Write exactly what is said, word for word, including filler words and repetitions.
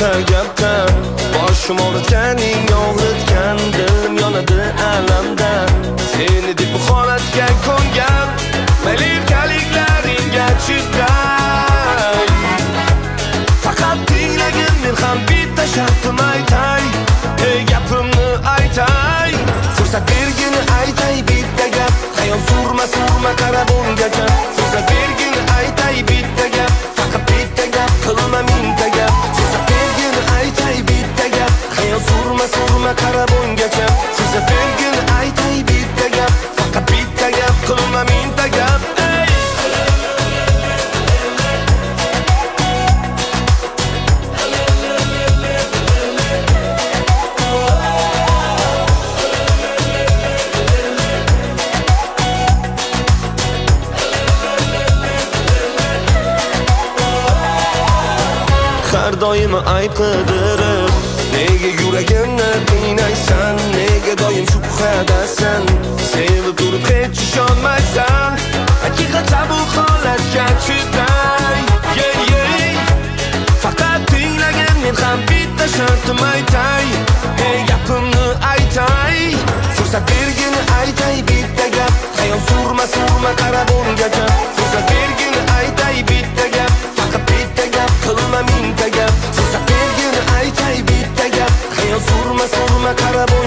bitta gapdan boshim og'ritganing og'ritgan dilim yonadi alamdan seni deb bu holatga ko'ngan malikaliklarga chiday faqat tinglagin men ham bitta shartim aytay ey gapimni aytay fursat bergin aytay bitta gap xayol surma surma qarab ungacha fursat bergin aytay bitta gap faqat bitta gap qilma mingta gap fursat bergin aytay bitta gap xayol surma surma qarab ungacha fursat bergin aytay bitta gap faqat bitta gap qilma mingta gap har doim aytqidirib nega yuragimni qiynaysan nega doim shubhadasan sevib turib hech ishonmaysan haqiqatda bu holatga chiday yeah, yeah. faqat tinglagin men ham bitta shartim aytay hey gapimni aytay fursat bergin aytay bitta gap xayol surma surma qarab ungacha fursat bergin aytay bitta gap faqat bitta gap qilma mingta gap fursat bergin aytay bitta gap xayol surma surma qarab